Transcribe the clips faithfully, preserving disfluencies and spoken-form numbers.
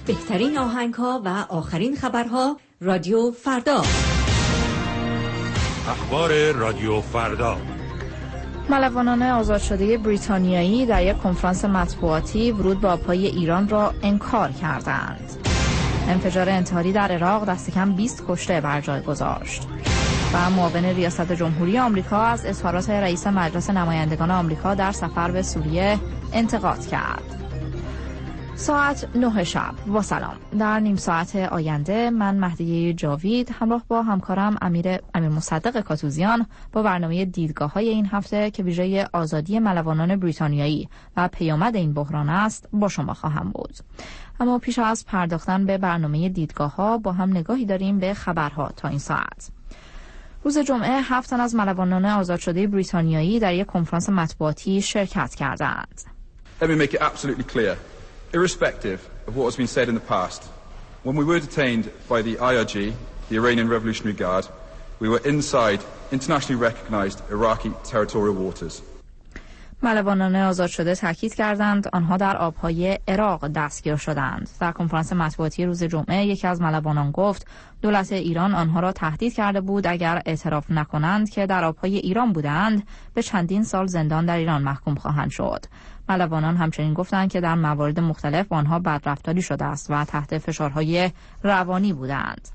بهترین آهنگ‌ها و آخرین خبرها رادیو فردا. اخبار رادیو فردا. ملوانان آزاد شده بریتانیایی در یک کنفرانس مطبوعاتی ورود به آبهای ایران را انکار کردند. انفجار انتحاری در عراق دست کم بیست کشته بر جای گذاشت. و معاون ریاست جمهوری آمریکا از اظهارات رئیس مجلس نمایندگان آمریکا در سفر به سوریه انتقاد کرد. ساعت نه شب. با سلام. در نیم ساعت آینده من مهدیه جاوید همراه با همکارم امیر امیر مصدق کاتوزیان با برنامه دیدگاه‌های این هفته که ویژه آزادی ملوانان بریتانیایی و پیامد این بحران است با شما خواهم بود. اما پیش از پرداختن به برنامه دیدگاه‌ها با هم نگاهی داریم به خبرها تا این ساعت. روز جمعه هفت تن از ملوانان آزاد شده بریتانیایی در یک کنفرانس مطبوعاتی شرکت کردند. Let me make it absolutely clear, irrespective of what has been said in the past, when we were detained by the I R G, the Iranian Revolutionary Guard, we were inside internationally recognized Iraqi territorial waters. ملوانان آزاد شده تاکید کردند آنها در آبهای عراق دستگیر شدند. در کنفرانس مطبوعاتی روز جمعه یکی از ملوانان گفت دولت ایران آنها را تهدید کرده بود اگر اعتراف نکنند که در آبهای ایران بودند به چندین سال زندان در ایران محکوم خواهند شد. ملوانان همچنین گفتند که در موارد مختلف با آنها بدرفتاری شده است و تحت فشارهای روانی بودند.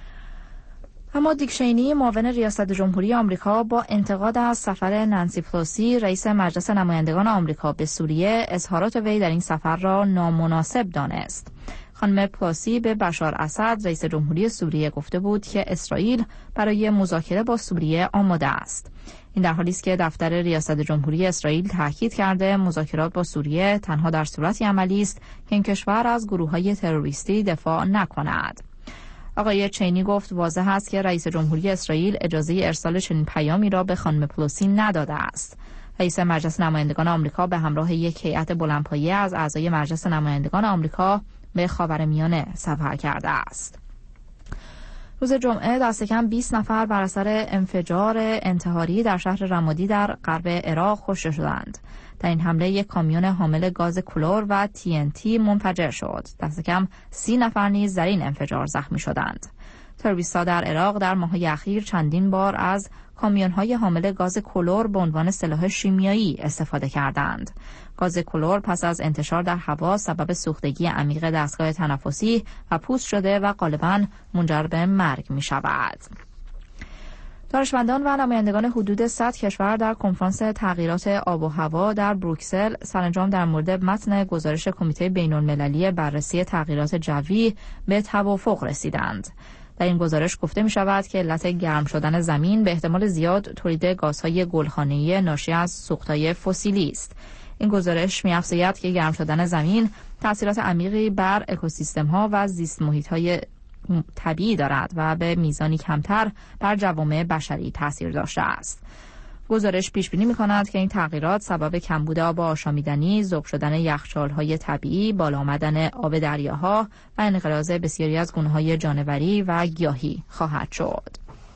اما دیک چینی معاون ریاست جمهوری آمریکا با انتقاد از سفر نانسی پلوسی رئیس مجلس نمایندگان آمریکا به سوریه اظهارات وی در این سفر را نامناسب دانست. خانم پلوسی به بشار اسد رئیس جمهوری سوریه گفته بود که اسرائیل برای مذاکره با سوریه آماده است. این در حالی است که دفتر ریاست جمهوری اسرائیل تاکید کرده مذاکرات با سوریه تنها در صورتی عملی است که این کشور از گروه‌های تروریستی دفاع نکند. آقای چینی گفت واضح است که رئیس جمهوری اسرائیل اجازه ارسال چنین پیامی را به خانم پلوسی نداده است. رئیس مجلس نمایندگان آمریکا به همراه یک هیئت بلندپایه از اعضای مجلس نمایندگان آمریکا به خاورمیانه سفر کرده است. روز جمعه دست کم بیست نفر بر اثر انفجار انتحاری در شهر رمادی در غرب عراق کشته شدند. در این حمله یک کامیون حامل گاز کلور و تی ان تی منفجر شد. دست کم سی نفر نیز در این انفجار زخمی شدند. تروریست‌ها در عراق در ماه‌های اخیر چندین بار از کامیون‌های حامل گاز کلور به عنوان سلاح شیمیایی استفاده کردند. گاز کلور پس از انتشار در هوا سبب سوختگی عمیق دستگاه تنفسی و پوست شده و غالباً منجر به مرگ می‌شود. دانشمندان و نمایندگان حدود صد کشور در کنفرانس تغییرات آب و هوا در بروکسل سرانجام در مورد متن گزارش کمیته بین‌المللی بررسی تغییرات جوی به توافق رسیدند. در این گزارش گفته می شود که علت گرم شدن زمین به احتمال زیاد تولید گازهای گلخانه‌ای ناشی از سوختهای فسیلی است. این گزارش می افزاید که گرم شدن زمین تأثیرات عمیقی بر اکوسیستم‌ها و زیست محیط‌های طبیعی دارد و به میزانی کمتر بر جوامع بشری تاثیر داشته است. گزارش پیش بینی می‌کند که این تغییرات سبب کمبود آب آشامیدنی، ذوب شدن یخچال‌های طبیعی، بالا آمدن آب دریاها و انقراض بسیاری از گونه‌های جانوری و گیاهی خواهد شد.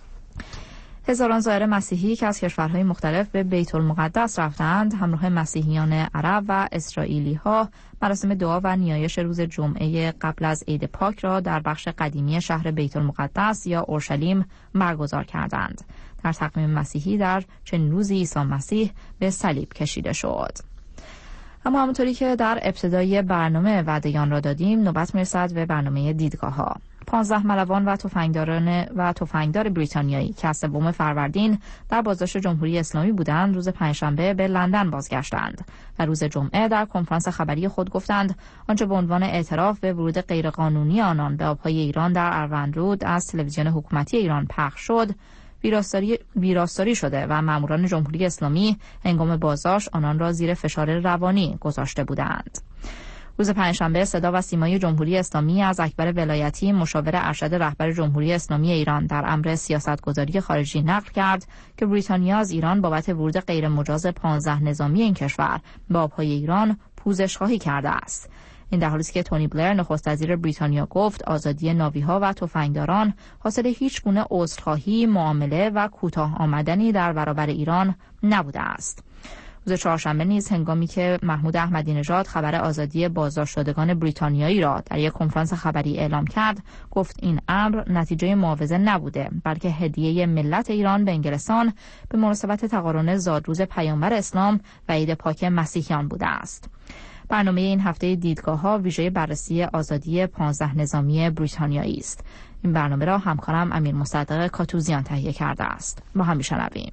هزاران زائر مسیحی که از کشورهای مختلف به بیت المقدس رفتند همراه مسیحیان عرب و اسرائیلی‌ها مراسم دعا و نیایش روز جمعه قبل از عید پاک را در بخش قدیمی شهر بیت المقدس یا اورشلیم برگزار کردند. در تقویم مسیحی در چنین روزی عیسی مسیح به صلیب کشیده شد. اما همونطوری که در ابتدای برنامه وعده آن را دادیم نوبت میرسد به برنامه دیدگاه‌ها. پانزده ملوان و تفنگداران و تفنگدار بریتانیایی که از سوم فروردین در بازداشت جمهوری اسلامی بودند روز پنجشنبه به لندن بازگشتند و روز جمعه در کنفرانس خبری خود گفتند آنچه به عنوان اعتراف به ورود غیرقانونی آنان به آبهای ایران در اروندرود از تلویزیون حکومتی ایران پخش شد ویراستاری ویراستاری شده و ماموران جمهوری اسلامی هنگام بازداشت آنان را زیر فشار روانی گذاشته بودند. روز پنجشنبه صدا و سیمای جمهوری اسلامی از اکبر ولایتی مشاور ارشد رهبر جمهوری اسلامی ایران در امر سیاستگذاری خارجی نقل کرد که بریتانیا از ایران بابت ورود غیر مجاز پانزده نظامی این کشور به آبهای ایران پوزش خواهی کرده است. این در حالی است که تونی بلر نخست وزیر بریتانیا گفت آزادی ناوی‌ها و تفنگداران حاصل هیچ گونه عذرخواهی، معامله و کوتاه آمدنی در برابر ایران نبوده است. روز چهارشنبه نیز هنگامی که محمود احمدی نژاد خبر آزادی بازداشت شدگان بریتانیایی را در یک کنفرانس خبری اعلام کرد، گفت این امر نتیجه معاوضه نبوده، بلکه هدیه ملت ایران به انگلستان به مناسبت تقارن زادروز پیامبر اسلام و عید پاک مسیحیان بوده است. برنامه این هفته دیدگاه‌ها ویژه بررسی آزادی پانزده نظامی بریتانیایی است. این برنامه را همکارم امیر مصدق کاتوزیان تهیه کرده است. با هم میشنویم.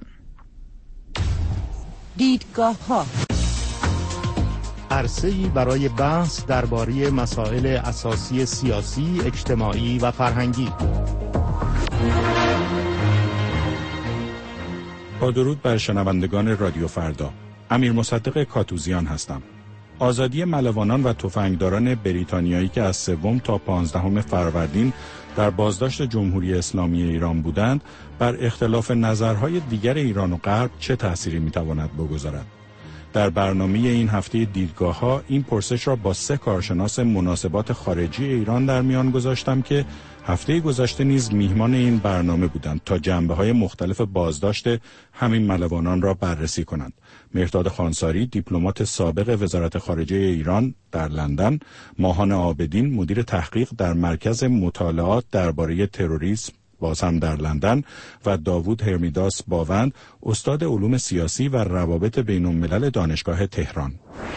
دیدگاه‌ها، عرصه‌ای برای بحث درباره مسائل اساسی سیاسی، اجتماعی و فرهنگی. با درود بر شنوندگان رادیو فردا، امیر مصدق کاتوزیان هستم. آزادی ملوانان و تفنگداران بریتانیایی که از سوم تا پانزدهم فروردین در بازداشت جمهوری اسلامی ایران بودند، بر اختلاف نظرهای دیگر ایران و غرب چه تأثیری میتواند بگذارد؟ در برنامه این هفته دیدگاه‌ها این پرسش را با سه کارشناس مناسبات خارجی ایران در میان گذاشتم که هفته گذشته نیز میهمان این برنامه بودند تا جنبه‌های مختلف بازداشت همین ملوانان را بررسی کنند. مهرداد خانساری، دیپلمات سابق وزارت خارجه ایران در لندن، ماهان عابدین، مدیر تحقیق در مرکز مطالعات درباره تروریسم باز هم در لندن، و داوود هرمیداس باوند، استاد علوم سیاسی و روابط بین الملل دانشگاه تهران.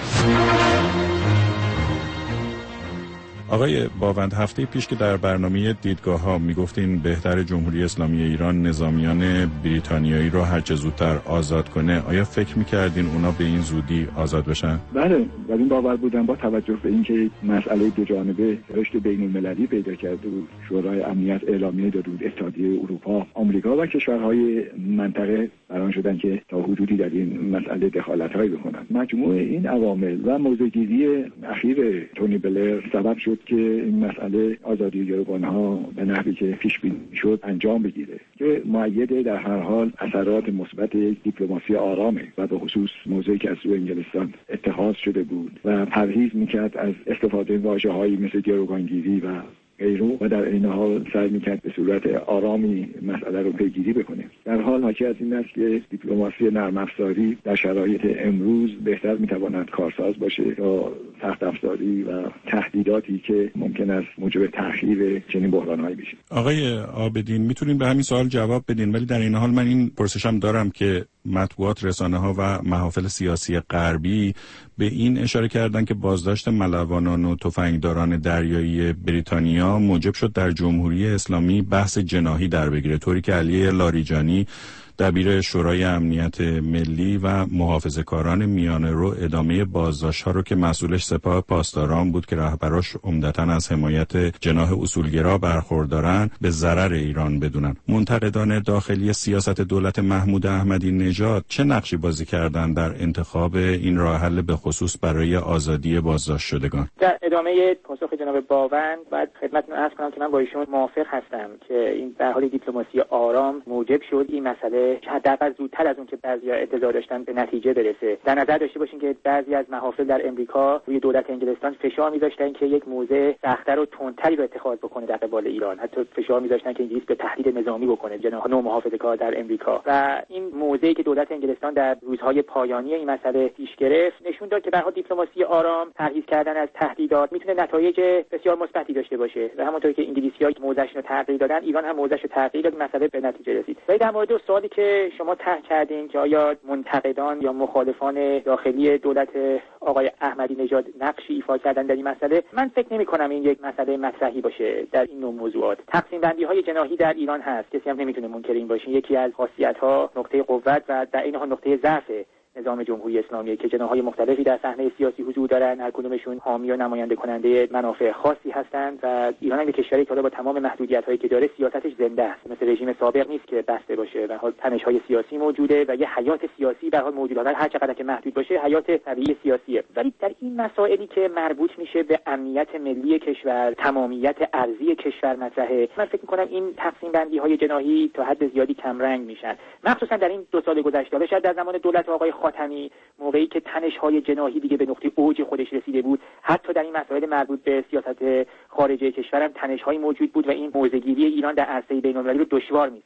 آقای باوند، هفته پیش که در برنامه دیدگاه ها میگفتین بهتر جمهوری اسلامی ایران نظامیان بریتانیایی رو هرچه زودتر آزاد کنه، آیا فکر میکردین اونا به این زودی آزاد بشن؟ بله، و این باور بودن با توجه به اینکه مسئله دو جانبه رشد بین المللی پیدا کرده بود. شورای امنیت اعلامیه داده بود، اتحادیه اروپا، آمریکا و کشورهای منطقه بران شدن که تا حدودی در این مسئله دخالت‌هایی بکنن. مجموع این عوامل و موضع‌گیری اخیر تونی بلر سبب شد که این مسئله آزادی گروگان‌ها به نحوی که پیش بینی شد انجام بگیره که مؤیده در هر حال اثرات مثبت دیپلماسی آرامه و به خصوص موضعی که از سوی انگلستان اتخاذ شده بود و پرهیز میکرد از استفاده واژه‌هایی مثل گروگانگیری و غیره و در این حال سعی میکرد به صورت آرامی مسئله رو پیگیری بکنه. در حال حاکی از این است که دیپلماسی نرم افزاری در شرایط امروز بهتر میتواند کارساز باشه تا سخت افزاری و تهدیداتی که ممکن است موجب تأخیر چنین بحران‌هایی بشه. آقای عابدین، میتونین به همین سوال جواب بدین، ولی در این حال من این پرسشم دارم که مطبوعات، رسانه‌ها و محافل سیاسی غربی به این اشاره کردن که بازداشت ملوانان و تفنگداران دریایی بریتانیا موجب شد در جمهوری اسلامی بحث جناحی در بگیره، طوری که علی لاریجانی، دبیر شورای امنیت ملی و محافظه‌کاران میانه‌رو، ادامه بازداشت‌ها رو که مسئولش سپاه پاسداران بود که رهبراش عمدتاً از حمایت جناح اصولگرا برخوردارن، به ضرر ایران بدونن. منتقدان داخلی سیاست دولت محمود احمدی نژاد چه نقشی بازی کردن در انتخاب این راه حل به خصوص برای آزادی بازداشت شدگان؟ در ادامه پاسخ جناب باوند باید خدمتتون عرض کنم که من با ایشون موافق هستم که این در حال دیپلماسی آرام موجب شد این مسئله حداقل زودتر از اون که بعضیا انتظار داشتن به نتیجه برسه. در نظر داشته باشین که بعضی از محافل در امریکا روی دولت انگلستان فشار می‌ذاشتن که یک موضع سخت‌تر و تندتری رو اتخاذ بکنه در قبال ایران. حتی فشار می‌ذاشتن که انگلیس به تهدید نظامی بکنه جناح نو محافظه‌کار در امریکا. و این موضعی که دولت انگلستان در روزهای پایانی این مسئله پیش گرفت نشون داد که به هر حال دیپلماسی آرام، پرهیز کردن از تهدیدات میتونه نتایج بسیار مثبتی داشته باشه و همونطوری که انگلیسی‌ها موضعشون رو تغییر دادن، ایران هم موضعش رو تغییر داد، مسئله به نتیجه رسید. ولی در مورد سوالی که شما طرح کردین که آیا منتقدان یا مخالفان داخلی دولت آقای احمدی نژاد نقشی ایفا کردن در این مسئله، من فکر نمی‌کنم این یک مسئله مطرحی باشه در این نوع موضوعات. تقسیم بندی‌های جناحی در ایران هست، کسی هم نمیتونه منکر این باشه. یکی از خاصیت‌ها نقطه قوت و در این حال نقطه ضعف نظام جمهوری اسلامی که جناح‌های مختلفی در صحنه سیاسی حضور دارن، هر کدومشون حامی و نماینده کننده منافع خاصی هستند و ایران هم یک کشوری که با تمام محدودیت‌هایی که داره سیاستش زنده است، مثل رژیم سابق نیست که بسته باشه و حال تنش‌های سیاسی موجوده و یه حیات سیاسی به حال موجوده، هر چقدر که محدود باشه حیات طبیعی سیاسیه. ولی در این مسائلی که مربوط میشه به امنیت ملی کشور، تمامیت ارضی کشور مطرحه، من فکر می‌کنم این تقسیم بندی‌های جناحی تا حد زیادی کم رنگ میشن، مخصوصا در این دو سال گذشته. شاید در زمان دولت آقای خاتمی موقعی که تنش‌های جناحی دیگه به نقطه اوج خودش رسیده بود، حتی در این مسائل مربوط به سیاست خارجه کشورم تنش‌های موجود بود و این موضع‌گیری ایران در عرصه بین‌المللی رو دشوار می‌ساخت.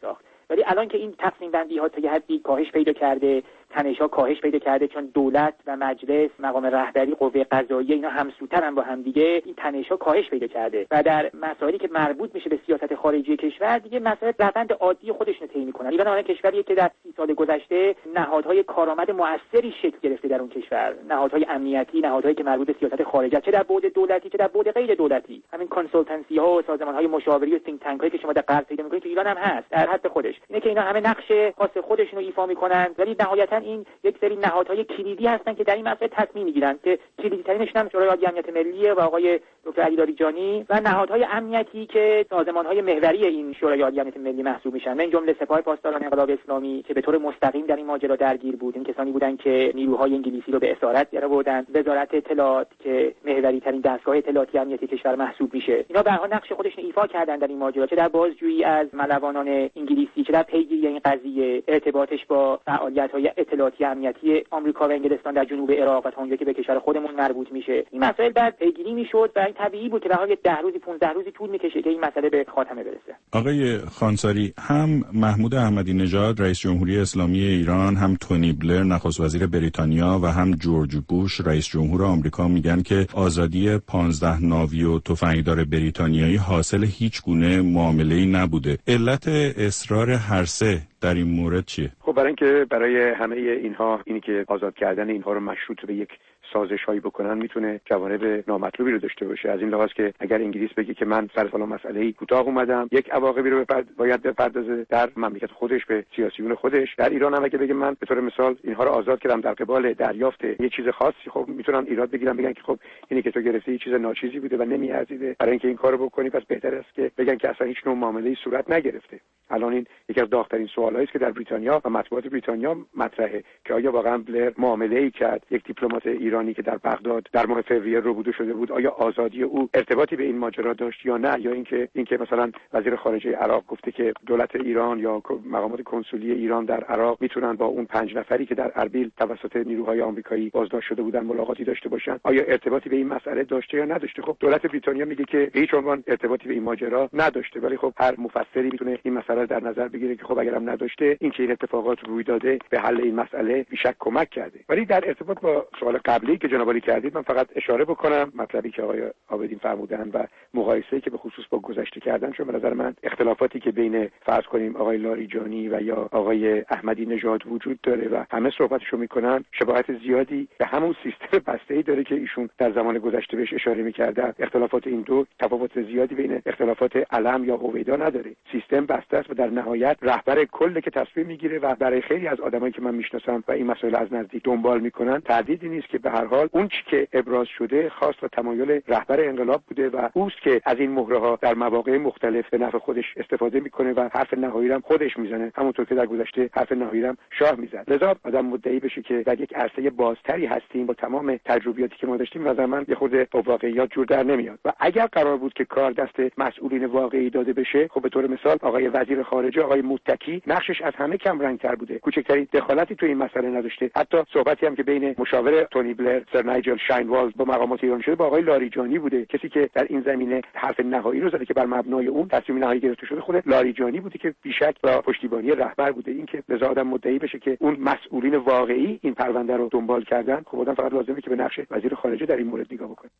ولی الان که این تقسیم بندی ها تا یه حدی کاهش پیدا کرده، تنش‌ها کاهش پیدا کرده، چون دولت و مجلس، مقام رهبری، قوه قضاییه اینا همسوترن با هم دیگه، این تنش‌ها کاهش پیدا کرده و در مسائلی که مربوط میشه به سیاست خارجی کشور دیگه مسائل روند عادی خودشون رو طی می‌کنن. ایران الان کشوریه که در سی سال گذشته نهادهای کارآمد موثری شکل گرفته در اون کشور، نهادهای امنیتی، نهادهایی که مربوط به سیاست خارجی، چه در بعد دولتی چه در بعد غیر دولتی، همین کانسالتنسی ها و سازمان‌های مشاوری و think tank هایی که شما در غرب پیدا می‌کنید تو ایران هم هست در حد خودش. اینه که اینا همه نقش خاص خودشون رو ایفا می‌کنن، ولی نهایتاً این یک سری نهادهای کلیدی هستن که در این مسئله تصمیم می‌گیرن که کلیدی ترینش هم شورای عالی امنیت ملی و آقای دکتر علی لاریجانی و نهادهای امنیتی که سازمان‌های محوری این شورای عالی امنیت ملی محسوب میشن، من جمله سپاه پاسداران انقلاب اسلامی که به طور مستقیم در این ماجرا درگیر بود. این کسانی بودند که نیروهای انگلیسی رو به اسارت درآوردن. وزارت اطلاعات که محوری ترین دستگاه اطلاعاتی امنیتی کشور محسوب میشه، اینا به هر حال نقش خودشون ایفا کردن در این ماجرا، چه در بازجویی از ملوانان انگلیسی، چه در پیگیری این قضیه، ارتباطش با فعالیت‌های اطلاعاتی امنیتی آمریکا و انگلستان در جنوب عراق و تا اونجا که به کشور خودمون مربوط میشه. این مسائل بعد پیگیری میشد و این طبیعی بود که به حال ده روزی پانزده روزی طول میکشه که این مسئله به خاتمه برسه. آقای خانساری، هم محمود احمدی نژاد رئیس جمهوری اسلامی ایران، هم تونی بلر نخست وزیر بریتانیا و هم جورج بوش رئیس جمهور آمریکا میگن که آزادی پانزده ناوی و تفنگدار بریتانیایی حاصل هیچ گونه معامله‌ای نبوده. علت اصرار هر سه در این مورد چیه؟ خب برای اینکه برای همه اینها اینی که آزاد کردن اینها رو مشروط به یک سازش هایی بکنن میتونه جوانب نامطلوبی رو داشته باشه. از این لحاظ که اگر انگلیس بگه که من سر فلان مسئله‌ای کوتاه اومدم، یک عواقبی رو بپرد... باید بپردازه در مملکت خودش به سیاسیون خودش. در ایران هم اگه بگه من به طور مثال اینها رو آزاد کردم در قبال دریافت یه چیز خاصی، خب میتونن ایراد بگیرن، بگن که خب اینی که تو گرفتی یه چیز ناچیزی بوده و نمیارزیده، برای اینکه این کارو بکنی پس بهتر است که بگن که اصلا هیچ نوع معامله‌ای صورت نگرفته. الان این یکی از داغ‌ترین سوالایی است که در بریتانیا و مطبوعات بریتانیا مطرحه که آیا واقعا بلر معامله‌ای کرد یک دیپلمات ایرانی که در بغداد در ماه فوریه روبوده شده بود، آیا آزادی او ارتباطی به این ماجرا داشت یا نه، یا اینکه اینکه مثلا وزیر خارجه عراق گفته که دولت ایران یا مقامات کنسولی ایران در عراق میتونن با اون پنج نفری که در اربیل توسط نیروهای آمریکایی بازداشت شده بودن ملاقاتی داشته باشن، آیا ارتباطی به این مسئله داشته یا نداشته؟ خب دولت بریتانیا میگه که به هیچ عنوان ارتباطی به این ماجرا نداشته، ولی خب هر مفسری میتونه این مسئله در نظر بگیره که خب اگرم نداشته، این که این اتفاقات روی داده به حل این مسئله بیشک کمک کرده. ولی در ارتباط با سوال قبلی که جناب عالی کردید، من فقط اشاره بکنم مطلبی که آقای عابدین فرمودن و مقایسه‌ای که به خصوص با گذشته کردن، چون به نظر من اختلافاتی که بین فرض کنیم آقای لاریجانی و یا آقای احمدی نژاد وجود داره و همه صحبتشو میکنن، شباهت زیادی به همون سیستم بسته‌ای داره که ایشون در زمان گذشته بهش اشاره میکردن. اختلافات این دو تفاوت زیادی بین اختلافات علم یا هویدا نداره. سیستم بسته است و در نهایت رهبر کل که تصمیم میگیره و برای خیلی از آدمایی که من میشناسم و این مسائل از نزدیک دنبال میکنن تردیدی نیست که به هر حال اون چی که ابراز شده خواست و تمایل رهبر انقلاب بوده و اوست که از این مهره ها در مواقع مختلف به نفع خودش استفاده میکنه و حرف نهایی هم خودش میزنه، همونطور که در گذشته حرف نهایی هم شاه میزد. لذا آدم مدعی بشه که در یک عرصه بازتری هستیم با تمام تجربیاتی که ما داشتیم، نظر من یه خورده با واقعیات جور در نمیاد. و اگر قرار بود که کار دست مسئولین واقعی داده بشه، خب به طور مثال آقای وزیر خارجه آقای متکی نقشش از همه کم رنگ‌تر بوده، کوچکترین دخالتی تو این مسئله نداشته. حتی صحبتی هم که بین مشاور تونی بلر سر نایجل شاینوالز با مقامات ایران شده با آقای لاریجانی بوده، کسی که در این زمینه حرف نهایی رو زده که بر مبنای اون تصمیم نهایی گرفته شده خود لاریجانی بوده که بیشک با پشتیبانی رهبر بوده. این که لذا آدم مدعی بشه که اون مسئولین واقعی این پرونده رو دنبال کردن، خب آدم فقط لازمه که به نقش وزیر خارجه در این مورد نگاه بکنه.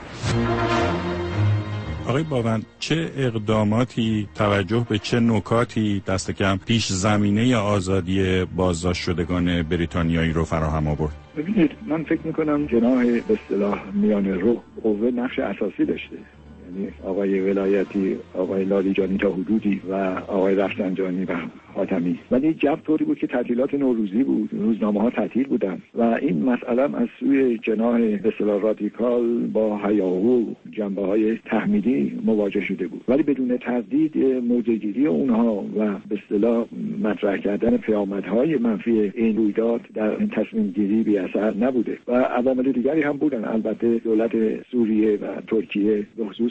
آقای باوند، چه اقداماتی، توجه به چه نکاتی دست کم پیش زمینه آزادی بازداشت شدگان بریتانیایی رو فراهم آورد؟ ببینید، من فکر میکنم جناح به اصطلاح میان رو قوه نقش اساسی داشته. یعنی آقای ولایتی، آقای لاریجانی تا حدودی و آقای رفسنجانی و حاتمی. ولی جو طوری بود که تعطیلات نوروزی بود، روزنامه ها تعطیل بودن و این مسئله از سوی جناح به اصطلاح رادیکال با هیاهو جنبه‌های تحمیلی مواجه شده بود. ولی بدون تردید موضع‌گیری اونها و به اصطلاح مطرح کردن پیامدهای منفی این رویداد در تصمیم گیری بی اثر نبوده و عوامل دیگری هم بودن. البته دولت سوریه و ترکیه به خصوص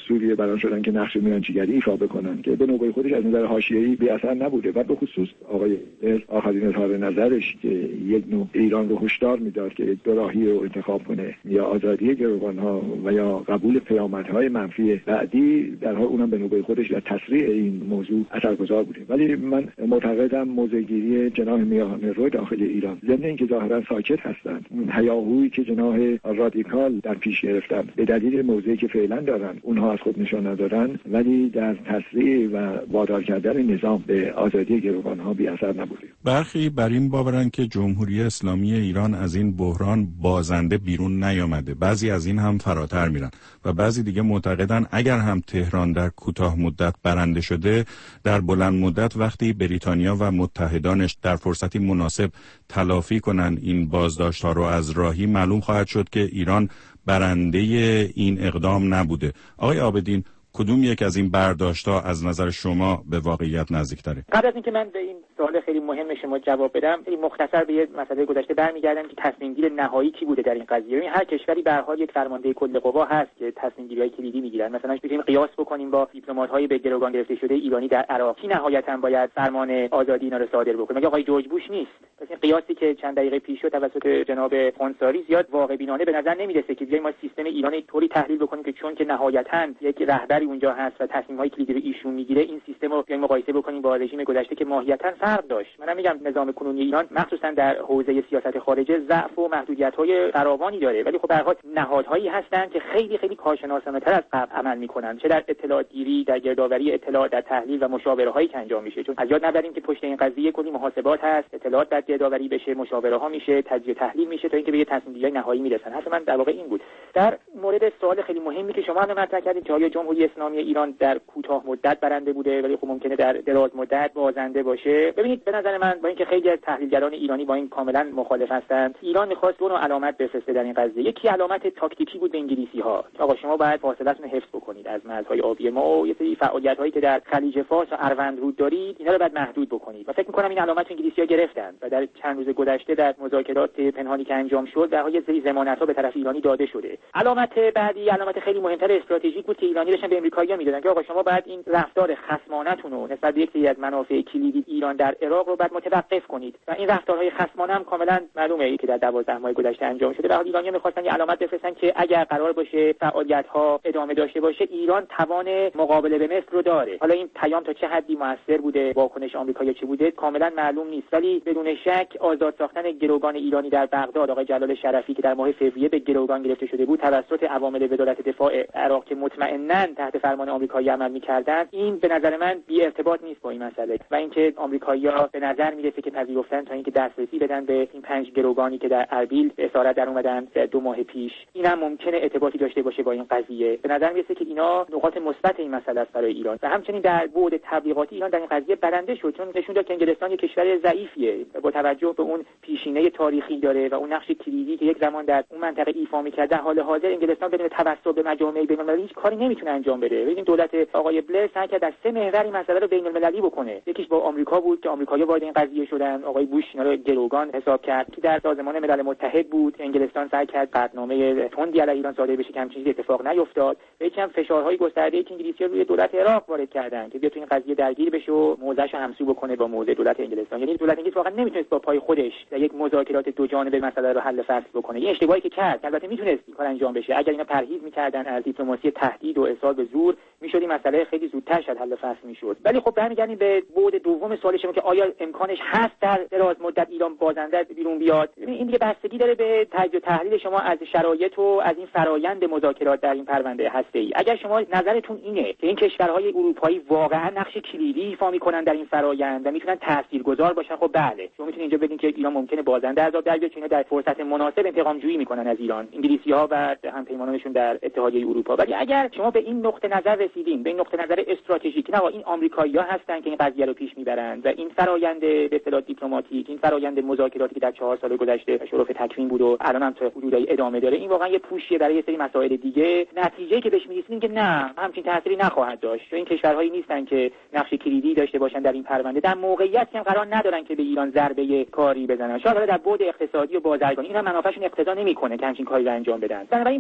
سوریه بران شدن که نقش میانجیگری ایفا بکنن که به نوبه خودش از نظر حاشیه‌ای بی اثر نبوده و به خصوص آقای آخرین اظهار نظرش که یک نوع ایران رو هشدار میداد که دو راهی رو انتخاب کنه، یا آزادی گروگان‌ها و یا قبول پیامدهای منفی بعدی، در حال اونم به نوبه خودش در تسریع این موضوع اثرگذار بوده. ولی من معتقدم موضع‌گیری جناح میهن رو داخل ایران، ضمن اینکه ظاهرا ساکت هستند، اون هیاهویی که جناح رادیکال در پیش گرفتن به دلیل موضعی که فعلا دارن اونها از خود نشان ندارن، ولی در تسریع و وادار کردن نظام به آزادی گروگان‌ها بی اثر نبوده. برخی بر این باورن که جمهوری اسلامی ایران از این بحران بازنده بیرون نیامده. بعضی از این هم فراتر میرن و بعضی دیگه معتقدن اگر هم تهران در کوتاه مدت برنده شده، در بلند مدت وقتی بریتانیا و متحدانش در فرصتی مناسب تلافی کنن این بازداشت‌ها رو از راهی، معلوم خواهد شد که ایران برنده این اقدام نبوده. آقای عابدین، کدوم یک از این برداشت‌ها از نظر شما به واقعیت نزدیک‌تره؟ قبل از اینکه من به این سوال خیلی مهم شما جواب بدم، خیلی مختصر به یه مسئله گذشته برمیگردم که تصمیم گیر نهایی کی بوده در این قضیه. این هر کشوری به هر حال یک فرمانده کل قوا هست که تصمیم گیری‌های کلیدی میگیرن. مثلا می‌تونیم قیاس بکنیم با دیپلمات‌های به گروگان گرفته شده ایرانی در عراق، کی نهایتاً باید فرمان آزادی اینا رو صادر بکنه؟ مگه آقای جورج بوش نیست؟ پس این قیاسی که چند دقیقه پیش شد توسط جناب خونساری زیاد واقع بینانه به نظر نمی‌رسه که بیایم ما سیستم ایران طوری تحلیل بکنیم که چون که نهایتاً یک رهبری اونجا هست و تصمیم‌های کلیدی رو ایشون میگیره، این سیستم رو بیایم مقایسه بکنیم با رژیم گذشته که ماهیتاً فرق داشت. منم میگم نظام کنونی ایران مخصوصاً در حوزه سیاست خارجه ضعف و محدودیت‌های فراوانی داره، ولی خب به هر حال نهادهایی هستند که خیلی خیلی کارشناسانه‌تر از قبل عمل می‌کنن، چه در اطلاعات گیری، در گردآوری اطلاعات، در تحلیل و مشاوره‌هایی که انجام میشه. چون از یاد نبریم که پشت این قضیه کلی محاسبات هست، اطلاعات در گردآوری بشه، مشاوره‌ها میشه، تجزیه تحلیل میشه تا اینکه به یه تصمیم‌گیری نهایی میرسن. حتی من در واقع این بود. در مورد سوال خیلی مهمی که شما هم مطرح کردید که آیا جمهوری اسلامی ایران در کوتاه مدت برنده بوده ولی خب ممکنه در دراز مدت بازنده باشه. ببینید، به نظر من با اینکه خیلی از تحلیلگران ایرانی با این کاملا مخالف هستند، ایران می‌خواست دو نوع علامت بفرسته در این قضیه. یکی علامت تاکتیکی بود به انگلیسی‌ها، آقا شما باید فاصله‌تون حفظ بکنید از مرزهای آبی ما و یه سری فعالیت‌هایی که در خلیج فارس و اروندرود دارید، اینا رو باید محدود بکنید. و فکر می‌کنم این علامت انگلیسی‌ها گرفتن و در چند روز گذشته در مذاکرات پنهانی که انجام شد در یه سری ضمانت‌ها به طرف ایرانی داده شده. علامت بعدی، علامت خیلی مهمتر استراتژیک بود که ایرانی داشتن به آمریکایی‌ها میدادن که آقا شما باید این رفتار خصمانه‌تون رو نسبت به یک سری از منافع کلیدی ایران در عراق رو باید متوقف کنید. و این رفتارهای خصمانه هم کاملا معلومه که در دوازده ماه گذشته انجام شده. به حال ایرانی‌ها می‌خواستن یه علامت بفرستن که اگر قرار باشه فعالیت‌ها ادامه داشته باشه، ایران توان مقابله به مصر رو داره. حالا این پیام تا چه حدی موثر بوده، واکنش آمریکایی چه بوده، کاملا معلوم نیست، ولی بدون شک آزاد ساختن گروگان ایرانی در بغداد، آقای جلال شرفی که در ماه فوریه به گروگان گرفته شده بود توسط عوامل وزارت دفاع عراق که مطمئناً تحت فرمان آمریکایی عمل می‌کردند، این به نظر من بی ارتباط نیست با این مسئله. و اینکه آمریکایی‌ها به نظر میرسه که پذیرفتن تا اینکه دسترسی بدن به این پنج گروگانی که در اربیل به اسارت در اومدن دو ماه پیش، اینم ممکنه ارتباطی داشته باشه با این قضیه. به نظر میرسه که اینا نقاط مثبت این مسئله است برای ایران. و همچنین در بعد تبلیغاتی ایران در این قضیه برنده شد، چون نشون داد که انگلستان یک کشور ضعیفیه با توجه به اون پیشینه تاریخی داره و اون نقش کلیدی که یک زمان در اون منطقه ایفا می‌کرد. در حال حاضر انگلستان بدون توسط به مجامع بین‌المللی هیچ کاری نمیتونه انجام بده. ببینید دولت آقای بلر سعی کرد در سه محور این مسئله رو بین‌المللی بکنه. یکیش با آمریکا بود که آمریکایی‌ها وارد این قضیه شدن، آقای بوش اینا رو گروگان حساب کرد که در سازمان ملل متحد بود. انگلستان سعی کرد قطعنامه تندی علیه ایران صادر بشه که همچین چیزی اتفاق نیفتاد. و یکم فشارهای گسترده‌ای که انگلیسی‌ها روی دولت عراق وارد کردن که بیا تو این قضیه درگیر بشه و موضعش رو همسو بکنه با موضع دولت انگلستان. یعنی دولت انگلیس واقعا نمیتونست با پای خودش در یک مذاکرات دو جانبه مسئله رو حل فصل بکنه. این اشتباهی که کرد، البته میتونست این کار انجام بشه. اگر اینا پرهیز می‌کردن از دیپلماسی تهدید و اصرار به زور، میشد این مسئله خیلی زودتر شد حل فصل میشد. ولی خب برمیگردیم به بعد دوم سوال شما که آیا امکانش هست در دراز مدت ایران بازنده بیرون بیاد. این دیگه بستگی داره به تجزیه و تحلیل شما از شرایط و از این فرایند مذاکرات در این پرونده هسته‌ای. اگر شما نظرتون اینه که این کشورهای اروپایی واقعا نقش کلیدی ایفا میکنن در این فرایند و میتونن تاثیرگذار باشن، خب بله شما میتونید اینجا بگین که ایران ممکنه بازنده عذاب در بیاد، چون در فرصت مناسب انتقام جویی میکنن از ایران، انگلیسی‌ها و همپیمانانشون در اتحادیه اروپا. ولی اگر شما به این نقطه نظر رسیدین، به این نقطه نظر استراتژیک، نه این آمریکایی‌ها هستن که این قضیه رو پیش میبرند و این فرایند به اصطلاح دیپلماتیک، این فرایند مذاکراتی که در چهار سال گذشته شرف تکوین بود و الان هم تا حدودی ادامه داره، این واقعا یه پوشیه برای یه سری مسائل دیگه. نتیجه‌ای که بهش میرسیم که نه، همچین تأثیری نخواهد داشت، چون این کشورهایی نیستن که نقش کلیدی داشته باشن در این پرونده، در موقعیتی هم قرار ندارن که به ایران ضربه کاری بزنن. شاید در بعد اقتصادی و بازرگانی اینا منافعشون اقتضا نمیکنه که همچین کاری رو انجام بدن. بنابراین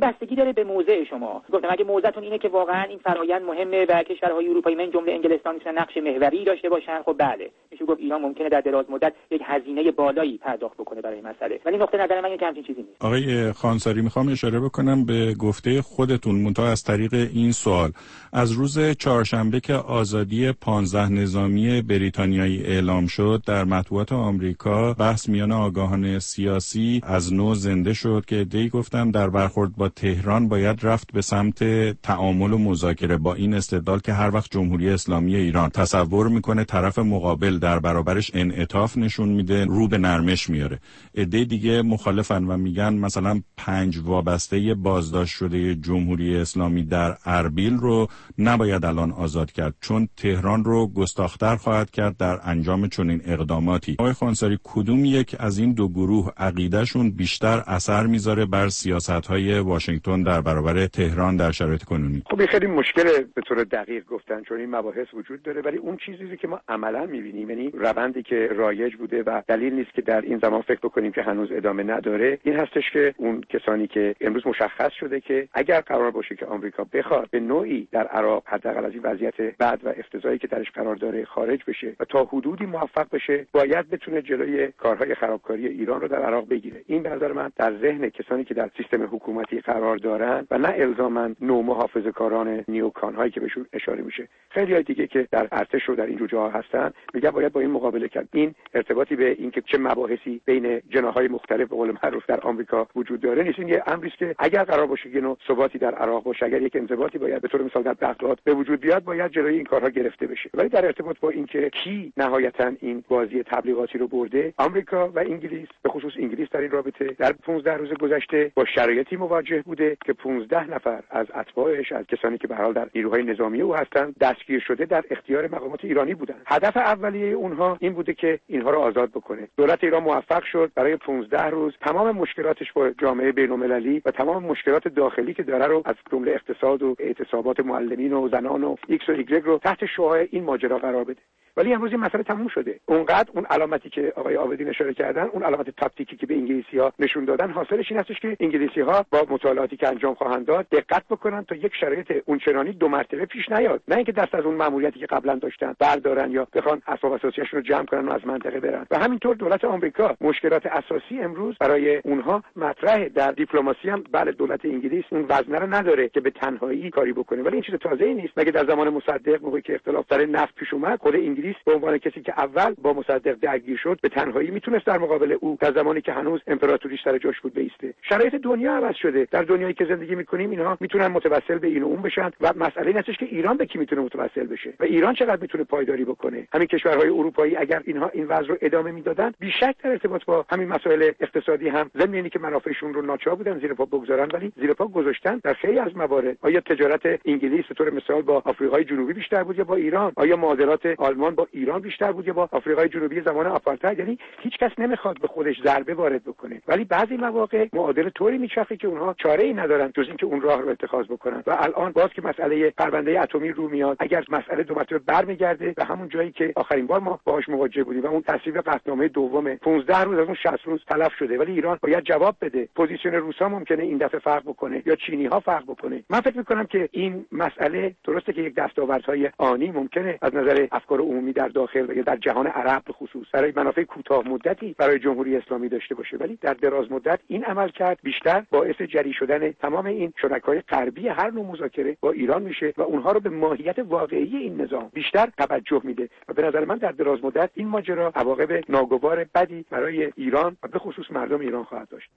بستگی داره به موضع شما. گفتم اگه موضعتون اینه که واقعا این فرآیند مهمه و کشورهای اروپایی من جمله انگلستان میتونن نقش محوری داشته باشن، خب بله میشه گفت ایران ممکنه در دراز مدت یک هزینه بالایی پرداخت بکنه برای مسئله، ولی نقطه نظر من اینه که همچین چیزی نیست. آقای خانساری میخوام اشاره بکنم به گفته خودتون منتها از طریق این سوال. از روز چهارشنبه که آزادی پانزده نظامی بریتانیایی اعلام شد در مطبوعات آمریکا بحث میان آگاهان سیاسی از نو زنده شد که عده‌ای گفتن در برخورد با تهران باید رفت به سمت تعامل و مذاکره، با این استدلال که هر وقت جمهوری اسلامی ایران تصور میکنه طرف مقابل در برابرش انعطاف نشون میده رو به نرمش میاره. عده دیگه مخالفن و میگن مثلا پنج وابسته بازداشت شده جمهوری اسلامی در اربیل رو نباید الان آزاد کرد چون تهران رو گستاخ‌تر خواهد کرد در انجام چنین اقداماتی. آقای خانساری کدوم یک از این دو گروه عقیدهشون بیشتر اثر میذاره بر سیاست‌های واشنگتن در برابر تهران در شرایط کنونی؟ خب این خیلی مشکله به طور دقیق گفتن چون این مباحث وجود داره، ولی اون چیزی که ما عملا می‌بینیم، یعنی روندی که رایج بوده و دلیل نیست که در این زمان فکر بکنیم که هنوز ادامه نداره، این هستش که اون کسانی که امروز مشخص شده که اگر قرار باشه که آمریکا بخواد به نوعی در عراق حداقل از این وضعیت بد و افتضاحی که درش قرار داره خارج بشه و تا حدودی موفق بشه، باید بتونه جلوی کارهای خرابکاری ایران رو در عراق بگیره. این به نظر من در ذهن کسانی که در سیستم حکومتی قرار دارن و نه الزاما نو محافظه‌کاران نیوکان هایی که بهشون اشاره میشه. خیلی های دیگه که در ارتش و در این جاها هستن میگن باید با این مقابله کرد. این ارتباطی به اینکه چه مباحثی بین جناح‌های مختلف به قول معروف در آمریکا وجود داره نیست. این یه امری است که اگر قرار باشه که نوع ثباتی در عراق باشه، اگر یک انضباطی باید به طور مثال در بغداد به وجود بیاد، باید جلوی این کارها گرفته بشه. ولی در ارتباط با اینکه کی نهایتاً این بازی تبلیغاتی رو برده، آمریکا و انگلیس، به خصوص انگلیس در این رابطه در پانزده روز گذشته با شرایطی مواجه بوده که پانزده نفر از اتباعش، از کسانی که به هر حال در نیروهای نظامی او هستند، دستگیر شده در اختیار مقامات ایرانی بودند. هدف اولیه اونها این بوده که اینها رو آزاد بکنه. دولت ایران موفق شد برای پانزده روز تمام مشکلاتش با جامعه بین‌المللی و تمام مشکلات داخلی که داره رو از جمله اقتصاد و اعتصابات معلمین و زنان و ایکس و ایگرگ رو تحت شعاع این ماجرا قرار بده. ولی امروز این مسئله تموم شده. اونقدر اون علامتی که آقای عابدین اشاره کردن، اون علامت تاکتیکی که به انگلیسی‌ها نشون دادن، حاصلش این هستش که انگلیسی‌ها با مطالعاتی که انجام خواهند داد دقت بکنن تا یک شرایط اونچنانی دو مرتبه پیش نیاد، نه اینکه دست از اون ماموریتی که قبلا داشتن بردارن یا بخوان اسباب اساسیشون رو جمع کنن و از منطقه برن. و همینطور دولت آمریکا مشکلات اساسی امروز برای اونها مطرحه. در دیپلماسی هم بله دولت انگلیس اون وزنه رو نداره که به تنهایی کاری بکنه، ولی این چیز تازه‌ای نیست. مگه در زمان مصدق موقعی که اختلاف سر نفت پیش اومد، خود انگلیس به عنوان کسی که اول با مصدق درگیر شد به تنهایی میتونست در مقابل او در زمانی که هنوز امپراتوریش سر جاش بود بیسته. شرایط دنیا عوض شده. در دنیایی که زندگی میکنیم اینها میتونن متوسل به این و اون بشن و مسئله این هستش که ایران به کی میتونه متوسل بشه و ایران چقدر میتونه پایداری بکنه. همین کشورهای اروپایی اگر اینها این وضع رو ادامه میدادن، بیشک در ارتباط با همین مسائل اقتصادی هم ضمن اینی که منافعشون رو ناچار بودن زیر پا بگذارن، ولی زیر پا گذاشتن در خیلی از موارد. آیا تجارت انگلیس به طور مثال با آفریقای جنوبی بیشتر بود یا با ایران؟ آیا معادلات آلمان با ایران بیشتر بود یا با آفریقای جنوبی زمان آپارتاید؟ یعنی هیچ کس نمیخواد به خودش ضربه وارد بکنه، ولی بعضی مواقع معادله طوری میچرخه که اونها چاره‌ای ندارن جز اینکه اون راه رو اتخاذ بکنن. و الان باز که مسئله پرونده اتمی رو میاد، اگر مسئله دو مرتبه برمیگرده به همون جایی که آخرین بار ما باهاش مواجه بودیم و اون تصویب قطعنامه دوم پانزده روز از اون شصت روز تلف شده، ولی ایران باید جواب بده. پوزیشن روسا ممکنه این دفعه فرق بکنه یا چینی ها فرق بکنه. من فکر میکنم که این مسئله درسته که یک دستاوردهای آنی ممکنه از نظر افکار عمومی در داخل و یا در جهان عرب به خصوص برای منافع کوتاه مدتی برای جمهوری اسلامی داشته باشه، ولی در دراز مدت این عمل کرد بیشتر باعث جری شدن تمام این شرکای غربی هر نوع مذاکره با ایران میشه و اونها رو به ماهیت واقعی این نظام بیشتر توجه میده و به نظر من در دراز مدت این ماجرا عواقب ناگوار بدی برای ایران و به خصوص مردم ایران خواهد داشت.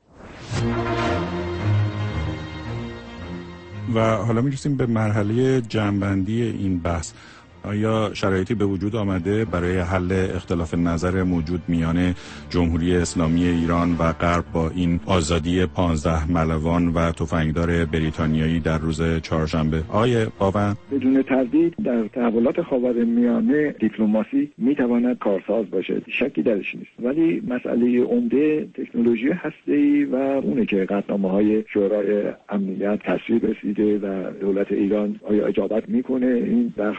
و حالا میرسیم به مرحله جمع‌بندی این بحث. آیا شرایطی به وجود آمده برای حل اختلاف نظر موجود میان جمهوری اسلامی ایران و غرب با این آزادی پانزده ملوان و تفنگدار بریتانیایی در روز چهارشنبه؟ آقای قاون، بدون تردید در تحولات خاورمیانه دیپلماسی میتواند کارساز باشه، شکی درش نیست، ولی مسئله عمده تکنولوژی هسته‌ای و اونه که قطعنامه‌های شورای امنیت تصویب رسیده و دولت ایران آیا اجابت میکنه این درخواست‌های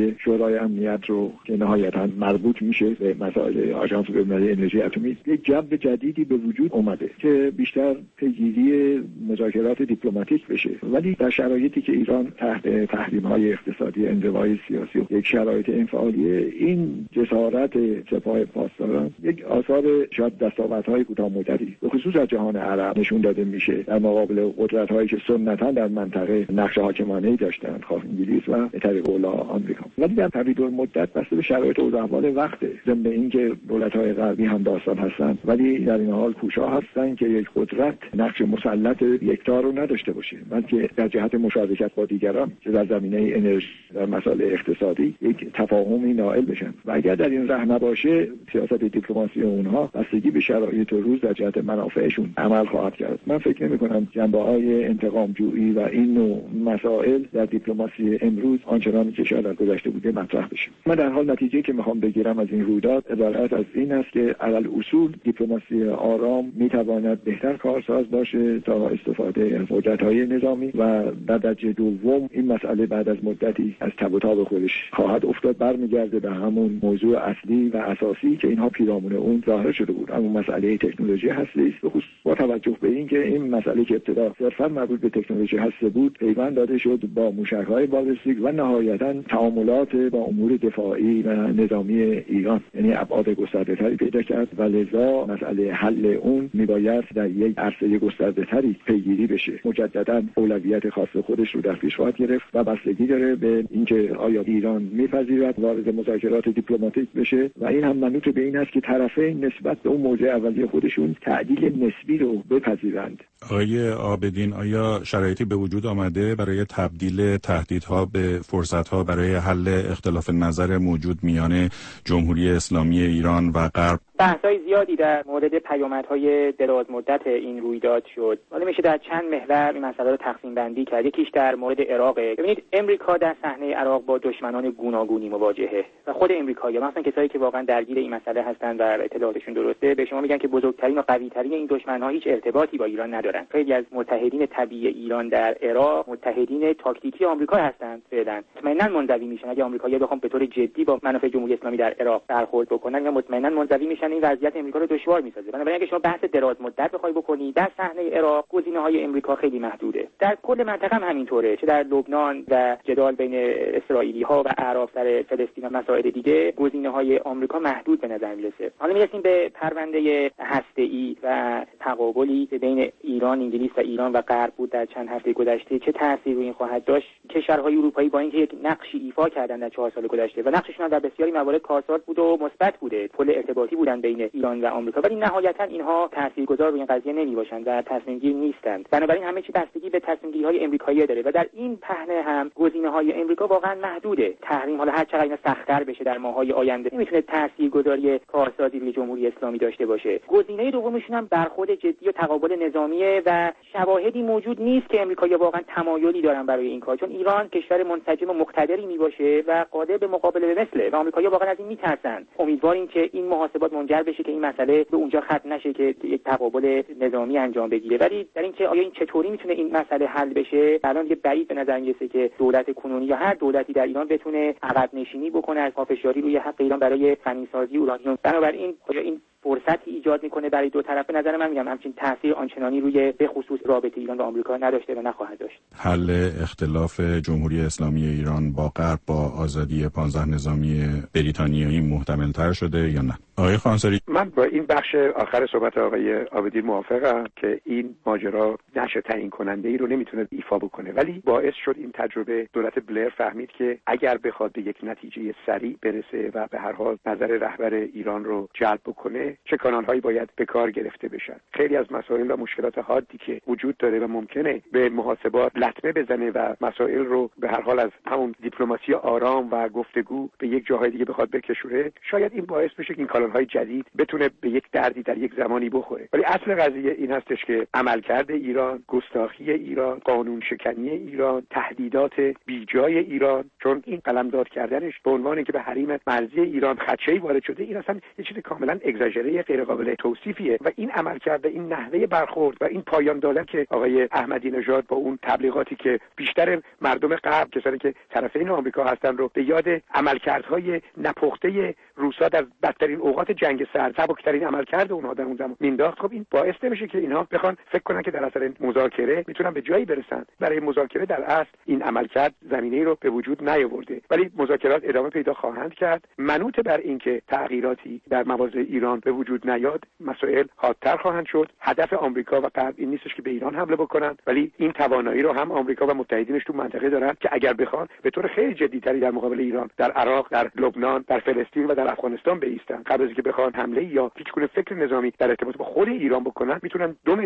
های شورای امنیت رو که نهایتاً مربوط میشه به مسائل آژانس بین‌المللی انرژی اتمی، یک جو جدیدی به وجود اومده که بیشتر پیگیری مذاکرات دیپلماتیک بشه. ولی در شرایطی که ایران تحت تحریم‌های اقتصادی، انزوای سیاسی و یک شرایط انفعالیه، این جسارت سپاه پاسداران یک آثار شاید دستاوردهای کوتاه مدتی به خصوص از جهان عرب نشون داده میشه در مقابل قدرت‌هایی که سنتاً در منطقه نقش حاکمانه‌ای داشتند، خواه انگلیس و به طریق اولا آمریکا. ولی در طویل المدت بسته به شرایط و احوال وقته، ضمن اینکه دولت‌های غربی هم داستان هستند، ولی در این حال کوشا هستند که یک قدرت نقش مسلط یکتا رو نداشته باشه، بلکه در جهت مشارکت با دیگران که در زمینه انرژی، در مسائل اقتصادی یک تفاهمی نائل بشن. و اگر در این راه نباشه، سیاست دیپلماسی اونها بستگی به شرایط روز در جهت منافعشون عمل خواهد کرد. من فکر نمی‌کنم جنبه‌های انتقام جویی و این نوع مسائل در دیپلماسی امروز آنچنانی که شاید در گذشته بوده مطرح بشه. من در حال نتیجه که میخوام بگیرم از این رویداد عبارت از این است که علل اصول دیپلماسی آرام میتواند بهتر کارساز باشه تا استفاده از قدرت‌های نظامی و در درجه دوم این مسئله بعد از مدتی از تب و تاب خودش خواهد افتاد، برمیگرده به همون موضوع اصلی و اساسی که اینها پیرامون اون ظاهر شده بود، همون مسئله تکنولوژی هستی است. به خصوص با توجه به اینکه این مسئله که ابتدا صرفا مربوط به تکنولوژی هستی بود پیوند داده شد با موشک‌های بالستیک و نهایتاً تعاملات با امور دفاعی و نظامی ایران، یعنی ابعاد گسترده‌تری پیدا کرد و لذا مسئله حل اون میباید در یک عرصه گسترده‌تری پیگیری بشه. مجدداً اولویت خاص خودش رو در پیش خواهد گرفت و بستگی داره به اینکه آیا ایران میپذیرد وارد مذاکرات دیپلماتیک بشه و این هم منوط به این است که طرفین نسبت به اون موضع اولیه خودشون تعدیل نسبی رو بپذیرند. آقای عابدین، آیا شرایطی به وجود آمده برای تبدیل تهدیدها به فرصتها برای حل اختلاف نظر موجود میان جمهوری اسلامی ایران و غرب؟ بحث‌های زیادی در مورد پیامدهای دراز مدت این رویداد شد. حالا میشه در چند محور این مسئله رو تقسیم بندی کرد. یکیش در مورد عراقه. ببینید امریکا در صحنه عراق با دشمنان گوناگونی مواجهه و خود امریکایی‌ها، مثلا کسایی که واقعا درگیر این مسئله هستند و اطلاعاتشون درسته، به شما میگن که بزرگترین و قوی‌ترین این دشمن‌ها هیچ ارتباطی با ایران ندارن. خیلی از متحدین طبیعی ایران در عراق متحدین تاکتیکی آمریکا هستند. فعلا مطمئنا منزوی میشن. اگه آمریکایی‌ها بخوام به طور جدی با منافع جمهوری اسلامی در عراق برخورد بکنن، یا مطمئنا منزوی میشن. این وضعیت امریکا رو دشوار میسازه. بنابراین اگه شما بحث دراز مدت بخوای بکنی در صحنه عراق، گزینه‌های امریکا خیلی محدوده. در کل منطقه هم همینطوره، چه در لبنان و جدال بین اسرائیلی‌ها و اعراب سر فلسطین و مسائل دیگه، گزینه‌های آمریکا محدود به نظر میرسه. حالا میرسیم به پرونده هسته‌ای و تقابلی بین ایران، انگلیس و ایران و غرب بود در چند هفته گذشته. چه تأثیری روی این خواهد داشت؟ کشورهای اروپایی با اینکه یک نقشی ایفا کردن در چهار سال گذشته و نقششون در بسیاری موارد کارساز بود و مثبت بوده، پل ارتباطی بودن بین ایران و آمریکا، ولی نهایتا اینها تاثیرگذار روی این قضیه نمیباشند و تصمیم گیر نیستند. بنابراین همه چی بستگی به تصمیم گیری های امریکایی داره و در این پهنه هم گزینه‌های امریکا واقعا محدوده. تحریم حالا هر چقدر اینا سخت‌تر بشه در ماه‌های آینده نمیتونه تاثیرگذاری کارسازی روی جمهوری اسلامی داشته باشه. گزینه دومشون هم برخورد جدی و تقابل نظامیه و شواهدی موجود نیست که امریکایی‌ها واقعا تمایلی دارن برای این کار، چون ایران کشور منسجم و مقتدری میباشه و قادر به مقابله به مثله و آمریکایی‌ها واقعا از این میترسن. امیدواریم که این محاسبات منجر بشه که این مسئله به اونجا ختم نشه که یک تقابل نظامی انجام بگیره. ولی در اینکه آیا این چطوری میتونه این مسئله حل بشه، الان دیگه بعید به نظر میرسه که دولت کنونی یا هر دولتی در ایران بتونه عقب نشینی بکنه از پافشاری روی حق ایران برای غنیسازی اورانیوم. بنابراین آیا این فرصتی ایجاد میکنه برای دو طرف؟ به نظر من میگم همچین تاثیر آنچنانی روی به خصوص رابطه ایران و آمریکا نداشته و نخواهد داشت. حل اختلاف جمهوری اسلامی ایران با غرب با آزادی پانزده نظامی بریتانیایی محتمل‌تر شده یا نه؟ آقای خانساری، من با این بخش آخر صحبت آقای عابدین موافقم که این ماجرا نقش تعیین کننده ای رو نمیتونه ایفا بکنه، ولی باعث شد این تجربه دولت بلر فهمید که اگر بخواد به یک نتیجه سریع برسه و به هر حال نظر رهبر ایران رو جلب بکنه، چه کانال‌هایی باید به کار گرفته بشن. خیلی از مسائل و مشکلات حادی که وجود داره و ممکنه به محاسبات لطمه بزنه و مسائل رو به هر حال از همون دیپلماسی آرام و گفتگو به یک جاهای دیگه بخواد بکشونه، شاید این باعث بشه که این کانال‌های جدید بتونه به یک دردی در یک زمانی بخوره. ولی اصل قضیه این هستش که عملکرد ایران، گستاخی ایران، قانون شکنی ایران، تهدیدات بیجای ایران، چون این قلمداد کردنش به عنوان اینکه به حریم مرزی ایران خدشه‌ای وارد شده، این اصلا یه چیز کاملا اگزاژره منظره غیر قابل توصیفیه و این عملکرد، این نحوه برخورد و این پایان دادن که آقای احمدی نژاد با اون تبلیغاتی که بیشتر مردم غرب، کسانی که طرفین آمریکا هستن، رو به یاد عملکردهای نپخته روسا در بدترین اوقات جنگ سرد، سبکترین عملکرد اونها در اون زمان مینداخت. خب این باعث نمیشه که اینها بخوان فکر کنن که در اثر مذاکره میتونن به جایی برسن. برای مذاکره در اصل این عملکرد زمینه‌ای رو به وجود نیاورده، ولی مذاکرات ادامه پیدا خواهند کرد. منوط بر اینکه تغییراتی در مواضع ایران به وجود نیاد، مسائل حادتر خواهند شد. هدف آمریکا و غرب این نیستش که به ایران حمله بکنن، ولی این توانایی رو هم آمریکا و متحدینش تو منطقه دارن که اگر بخوان به طور خیلی جدی‌تری در مقابل ایران در عراق، در لبنان، در فلسطین و در افغانستان بایستن. قبل از اینکه بخوان حمله یا هیچ گونه فکر نظامی در ارتباط با خود ایران بکنن، میتونن دو